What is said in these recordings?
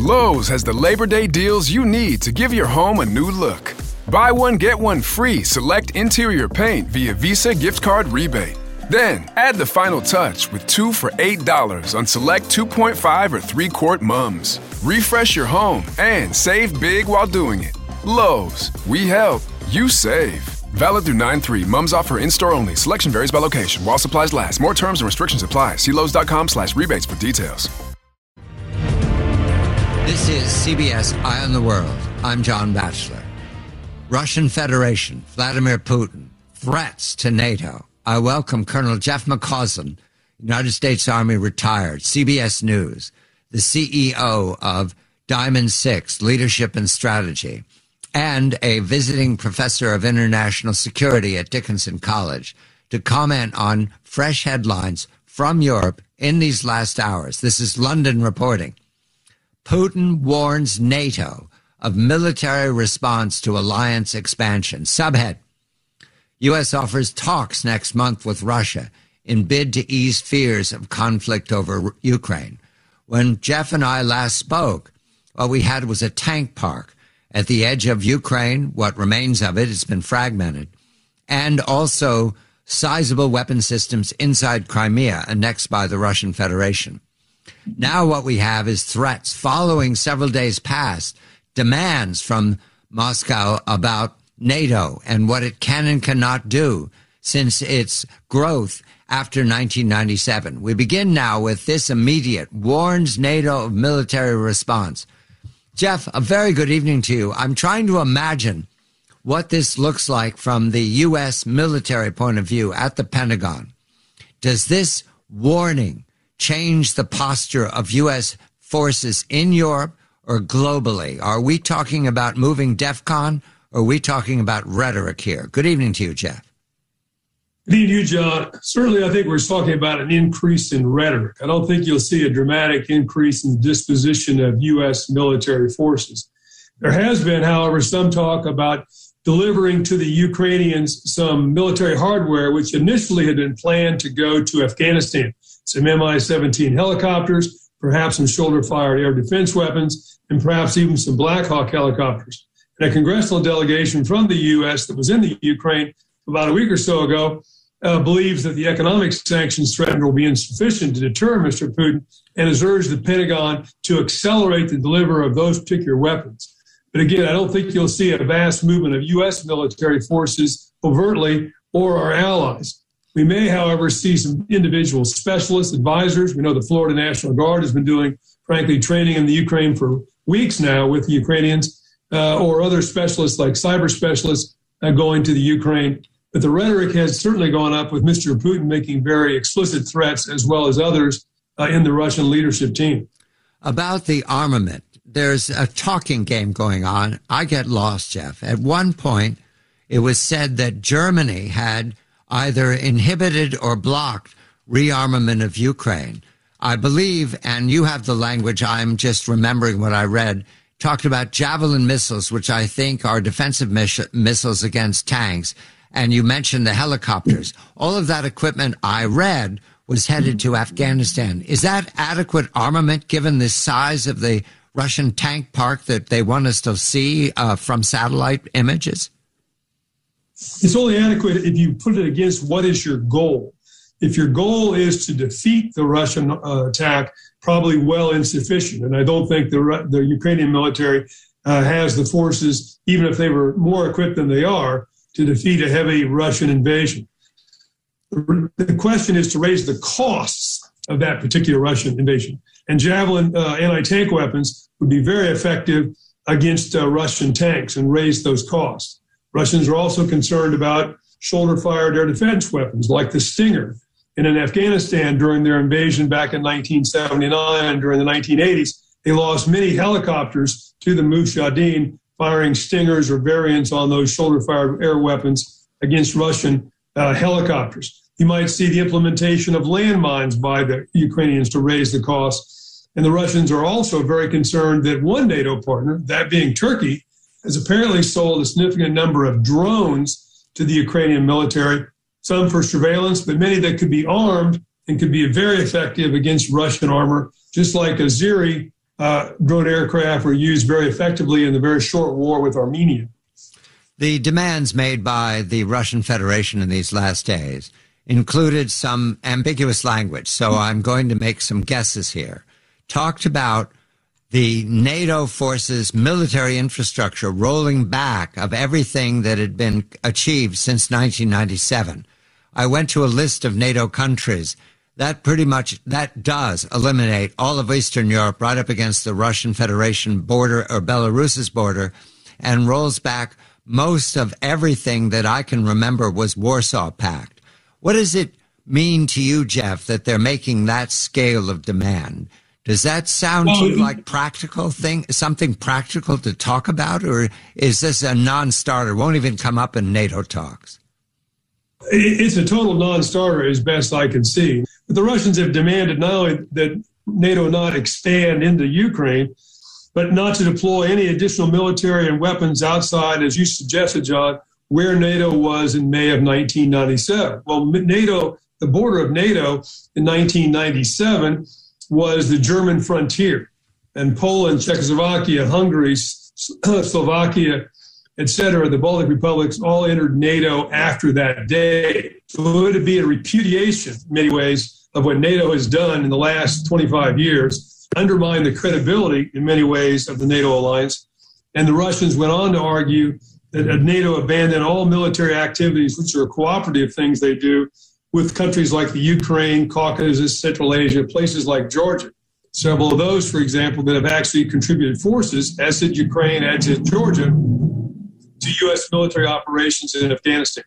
Lowe's has the Labor Day deals you need to give your home a new look. Buy one, get one free select interior paint via Visa gift card rebate. Then, add the final touch with 2 for $8 on select 2.5 or 3-quart mums. Refresh your home and save big while doing it. Lowe's, we help, you save. Valid through 9/3. Mums offer in-store only. Selection varies by location. While supplies last. More terms and restrictions apply. See Lowes.com/rebates for details. This is CBS Eye on the World. I'm John Batchelor. Russian Federation, Vladimir Putin, threats to NATO. I welcome Colonel Jeff McCausland, United States Army retired, CBS News, the CEO of Diamond 6, Leadership and Strategy, and a visiting professor of international security at Dickinson College, to comment on fresh headlines from Europe in these last hours. This is London reporting. Putin warns NATO of military response to alliance expansion. Subhead: U.S. offers talks next month with Russia in bid to ease fears of conflict over Ukraine. When Jeff and I last spoke, what we had was a tank park at the edge of Ukraine. What remains of it has been fragmented. And also sizable weapon systems inside Crimea, annexed by the Russian Federation. Now what we have is threats following several days past, demands from Moscow about NATO and what it can and cannot do since its growth after 1997. We begin now with this immediate warns NATO of military response. Jeff, a very good evening to you. I'm trying to imagine what this looks like from the U.S. military point of view at the Pentagon. Does this warning change the posture of U.S. forces in Europe or globally? Are we talking about moving DEFCON, or are we talking about rhetoric here? Good evening to you, Jeff. Good evening to you, John. Certainly, I think we're talking about an increase in rhetoric. I don't think you'll see a dramatic increase in the disposition of U.S. military forces. There has been, however, some talk about delivering to the Ukrainians some military hardware, which initially had been planned to go to Afghanistan. Some Mi-17 helicopters, perhaps some shoulder-fired air defense weapons, and perhaps even some Black Hawk helicopters. And a congressional delegation from the U.S. that was in the Ukraine about a week or so ago believes that the economic sanctions threatened will be insufficient to deter Mr. Putin and has urged the Pentagon to accelerate the delivery of those particular weapons. But again, I don't think you'll see a vast movement of U.S. military forces overtly or our allies. We may, however, see some individual specialist advisors. We know the Florida National Guard has been doing, frankly, training in the Ukraine for weeks now with the Ukrainians, or other specialists like cyber specialists going to the Ukraine. But the rhetoric has certainly gone up with Mr. Putin making very explicit threats, as well as others in the Russian leadership team. About the armament, there's a talking game going on. I get lost, Jeff. At one point, it was said that Germany had either inhibited or blocked rearmament of Ukraine. I believe, and you have the language, I'm just remembering what I read, talked about Javelin missiles, which I think are defensive missiles against tanks. And you mentioned the helicopters. All of that equipment I read was headed to Afghanistan. Is that adequate armament given the size of the Russian tank park that they want us to see from satellite images? It's only adequate if you put it against what is your goal. If your goal is to defeat the Russian attack, probably well insufficient. And I don't think the Ukrainian military has the forces, even if they were more equipped than they are, to defeat a heavy Russian invasion. The question is to raise the costs of that particular Russian invasion. And Javelin anti-tank weapons would be very effective against Russian tanks and raise those costs. Russians are also concerned about shoulder-fired air defense weapons like the Stinger. And in Afghanistan, during their invasion back in 1979, during the 1980s, they lost many helicopters to the Mujahideen, firing Stingers or variants on those shoulder-fired air weapons against Russian helicopters. You might see the implementation of landmines by the Ukrainians to raise the costs. And the Russians are also very concerned that one NATO partner, that being Turkey, has apparently sold a significant number of drones to the Ukrainian military, some for surveillance, but many that could be armed and could be very effective against Russian armor, just like Azeri drone aircraft were used very effectively in the very short war with Armenia. The demands made by the Russian Federation in these last days included some ambiguous language, so I'm going to make some guesses here. Talked about the NATO forces' military infrastructure rolling back of everything that had been achieved since 1997. I went to a list of NATO countries. That does eliminate all of Eastern Europe right up against the Russian Federation border or Belarus's border, and rolls back most of everything that I can remember was Warsaw Pact. What does it mean to you, Jeff, that they're making that scale of demand? Does that sound to you like something practical to talk about, or is this a non-starter, won't even come up in NATO talks? It's a total non-starter as best I can see. But the Russians have demanded not only that NATO not expand into Ukraine, but not to deploy any additional military and weapons outside, as you suggested, John, where NATO was in May of 1997. Well, NATO, the border of NATO in 1997 was the German frontier, and Poland, Czechoslovakia, Hungary, Slovakia, etc., the Baltic republics all entered NATO after that day. So it would be a repudiation, in many ways, of what NATO has done in the last 25 years, undermine the credibility, in many ways, of the NATO alliance. And the Russians went on to argue that NATO abandoned all military activities, which are cooperative things they do, with countries like the Ukraine, Caucasus, Central Asia, places like Georgia. Several of those, for example, that have actually contributed forces, as did Ukraine, as did Georgia, to U.S. military operations in Afghanistan.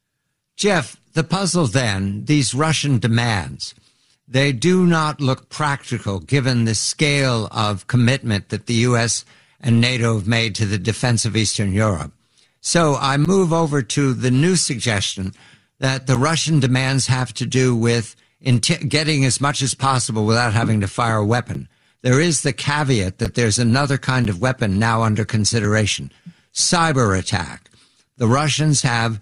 Jeff, the puzzle then, these Russian demands, they do not look practical given the scale of commitment that the U.S. and NATO have made to the defense of Eastern Europe. So I move over to the new suggestion that the Russian demands have to do with getting as much as possible without having to fire a weapon. There is the caveat that there's another kind of weapon now under consideration, cyber attack. The Russians have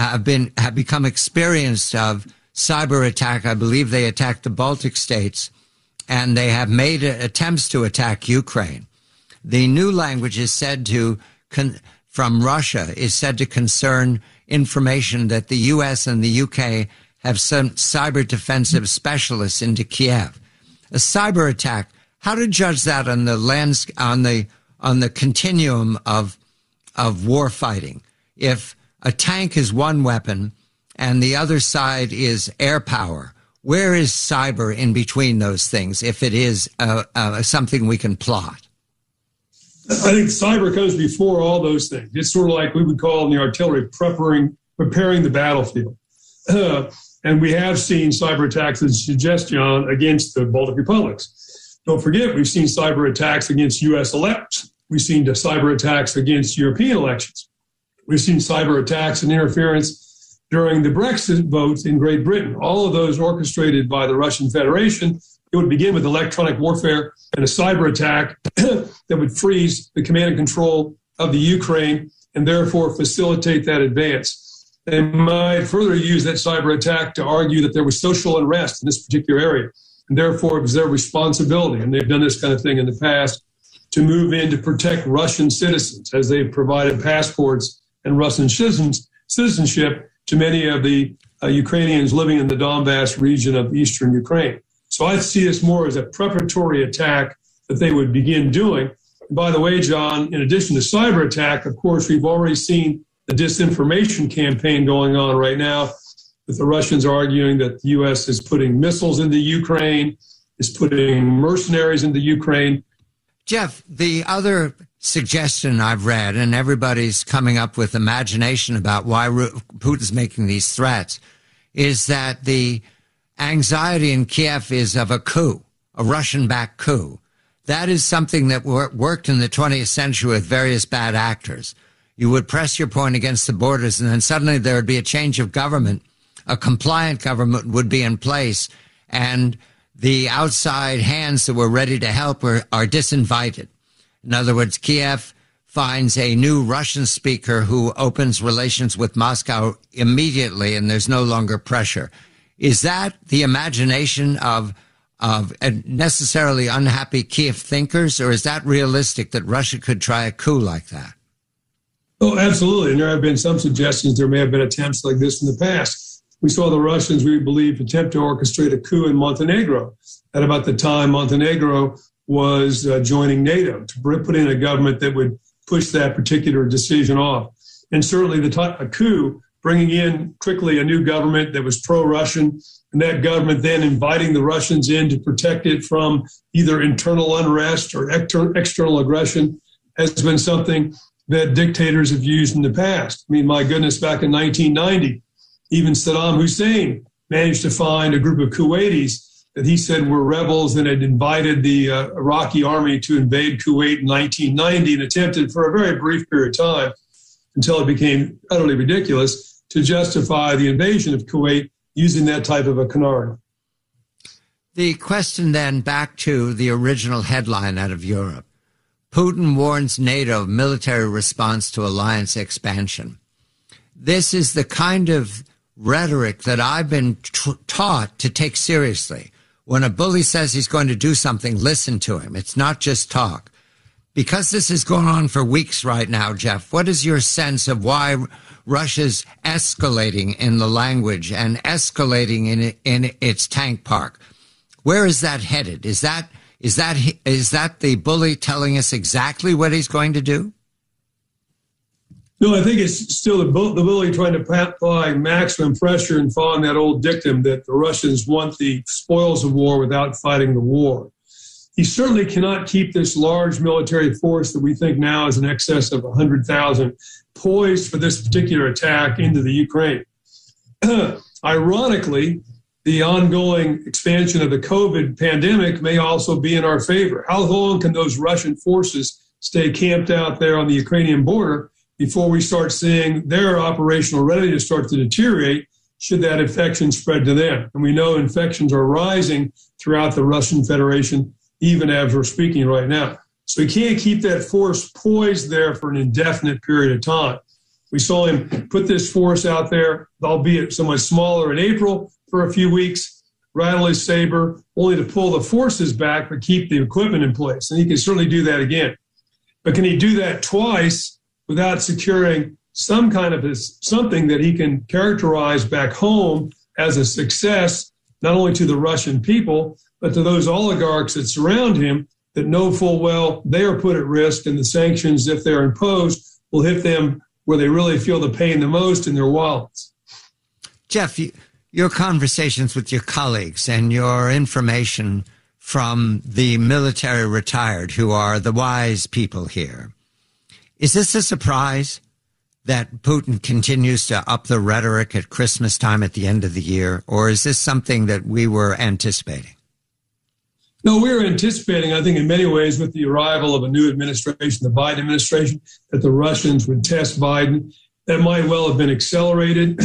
become experienced of cyber attack. I believe they attacked the Baltic states, and they have made attempts to attack Ukraine. The new language is said to, from Russia, is said to concern information that the U.S. and the U.K. have sent cyber defensive specialists into Kiev. A cyber attack, how to judge that on the continuum of war fighting? If a tank is one weapon and the other side is air power, where is cyber in between those things, if it is something we can plot? I think cyber comes before all those things. It's sort of like we would call in the artillery preparing the battlefield. And we have seen cyber attacks, as you suggest, John, against the Baltic republics. Don't forget, we've seen cyber attacks against U.S. elections. We've seen cyber attacks against European elections. We've seen cyber attacks and interference during the Brexit votes in Great Britain. All of those orchestrated by the Russian Federation. It would begin with electronic warfare and a cyber attack that would freeze the command and control of the Ukraine and therefore facilitate that advance. They might further use that cyber attack to argue that there was social unrest in this particular area, and therefore it was their responsibility, and they've done this kind of thing in the past, to move in to protect Russian citizens as they've provided passports and Russian citizenship to many of the Ukrainians living in the Donbass region of eastern Ukraine. So I see this more as a preparatory attack that they would begin doing. And by the way, John, in addition to cyber attack, of course, we've already seen the disinformation campaign going on right now, with the Russians arguing that the U.S. is putting missiles into Ukraine, is putting mercenaries into Ukraine. Jeff, the other suggestion I've read, and everybody's coming up with imagination about why Putin's making these threats, is that the anxiety in Kiev is of a coup, a Russian-backed coup. That is something that worked in the 20th century with various bad actors. You would press your point against the borders, and then suddenly there would be a change of government. A compliant government would be in place, and the outside hands that were ready to help are disinvited. In other words, Kiev finds a new Russian speaker who opens relations with Moscow immediately, and there's no longer pressure. Is that the imagination of of necessarily unhappy Kiev thinkers, or is that realistic that Russia could try a coup like that? Oh, absolutely. And there have been some suggestions there may have been attempts like this in the past. We saw the Russians, we believe, attempt to orchestrate a coup in Montenegro at about the time Montenegro was joining NATO, to put in a government that would push that particular decision off. And certainly a coup, bringing in quickly a new government that was pro-Russian, and that government then inviting the Russians in to protect it from either internal unrest or external aggression, has been something that dictators have used in the past. I mean, my goodness, back in 1990, even Saddam Hussein managed to find a group of Kuwaitis that he said were rebels and had invited the Iraqi army to invade Kuwait in 1990 and attempted for a very brief period of time, until it became utterly ridiculous, to justify the invasion of Kuwait using that type of a canard. The question then back to the original headline out of Europe. Putin warns NATO of military response to alliance expansion. This is the kind of rhetoric that I've been taught to take seriously. When a bully says he's going to do something, listen to him. It's not just talk. Because this is going on for weeks right now, Jeff, what is your sense of why Russia's escalating in the language and escalating in its tank park? Where is that headed? Is that the bully telling us exactly what he's going to do? No, I think it's still the bully trying to apply maximum pressure and following that old dictum that the Russians want the spoils of war without fighting the war. He certainly cannot keep this large military force that we think now is in excess of 100,000 poised for this particular attack into the Ukraine. Ironically, the ongoing expansion of the COVID pandemic may also be in our favor. How long can those Russian forces stay camped out there on the Ukrainian border before we start seeing their operational readiness start to deteriorate should that infection spread to them? And we know infections are rising throughout the Russian Federation, even as we're speaking right now. So we can't keep that force poised there for an indefinite period of time. We saw him put this force out there, albeit somewhat smaller, in April for a few weeks, rattle his saber, only to pull the forces back but keep the equipment in place. And he can certainly do that again. But can he do that twice without securing some kind of something that he can characterize back home as a success, not only to the Russian people, but to those oligarchs that surround him that know full well they are put at risk, and the sanctions, if they're imposed, will hit them where they really feel the pain the most in their wallets. Jeff, your conversations with your colleagues and your information from the military retired, who are the wise people here, is this a surprise that Putin continues to up the rhetoric at Christmas time at the end of the year, or is this something that we were anticipating? No, we were anticipating, I think, in many ways, with the arrival of a new administration, the Biden administration, that the Russians would test Biden. That might well have been accelerated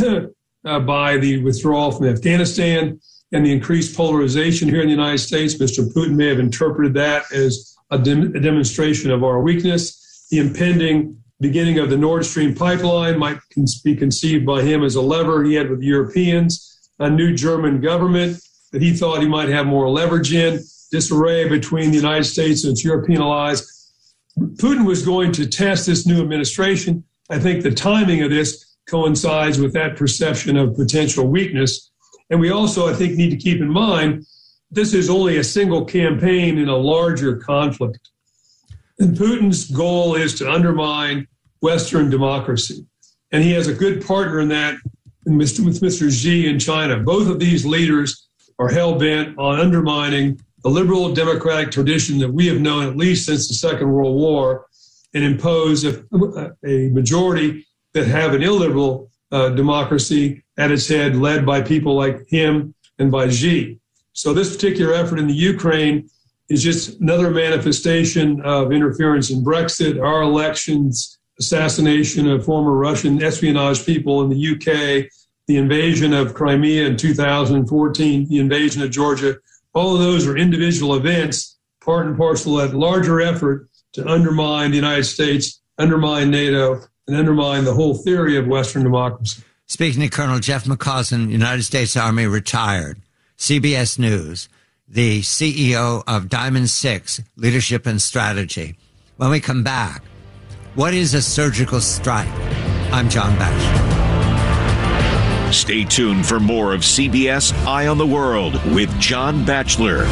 by the withdrawal from Afghanistan and the increased polarization here in the United States. Mr. Putin may have interpreted that as a demonstration of our weakness. The impending beginning of the Nord Stream pipeline might be conceived by him as a lever he had with the Europeans, a new German government that he thought he might have more leverage in, disarray between the United States and its European allies. Putin was going to test this new administration. I think the timing of this coincides with that perception of potential weakness. And we also, I think, need to keep in mind, this is only a single campaign in a larger conflict. And Putin's goal is to undermine Western democracy. And he has a good partner in that with Mr. Xi in China. Both of these leaders are hell-bent on undermining the liberal democratic tradition that we have known at least since the Second World War, and impose a majority that have an illiberal democracy at its head, led by people like him and by Xi. So this particular effort in the Ukraine is just another manifestation of interference in Brexit, our elections, assassination of former Russian espionage people in the UK, the invasion of Crimea in 2014, the invasion of Georgia. All of those are individual events, part and parcel of that larger effort to undermine the United States, undermine NATO, and undermine the whole theory of Western democracy. Speaking to Colonel Jeff McCausland, United States Army retired, CBS News. the CEO of Diamond 6 Leadership and Strategy. When we come back, what is a surgical strike? I'm John Batchelor. Stay tuned for more of CBS Eye on the World with John Batchelor.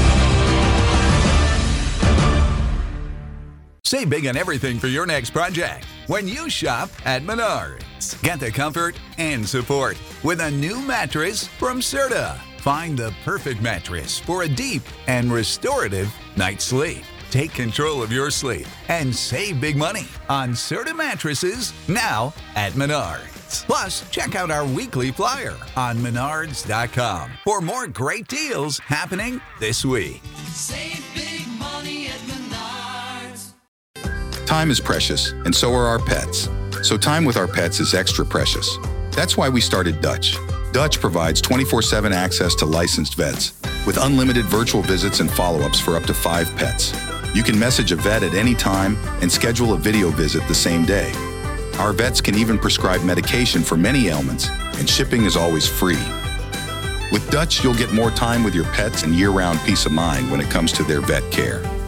Save big on everything for your next project when you shop at Menards. Get the comfort and support with a new mattress from Serta. Find the perfect mattress for a deep and restorative night's sleep. Take control of your sleep and save big money on Serta mattresses now at Menards. Plus, check out our weekly flyer on Menards.com for more great deals happening this week. Save big money at Menards. Time is precious, and so are our pets. So time with our pets is extra precious. That's why we started Dutch. Dutch provides 24/7 access to licensed vets with unlimited virtual visits and follow-ups for up to 5 pets. You can message a vet at any time and schedule a video visit the same day. Our vets can even prescribe medication for many ailments, and shipping is always free. With Dutch, you'll get more time with your pets and year-round peace of mind when it comes to their vet care.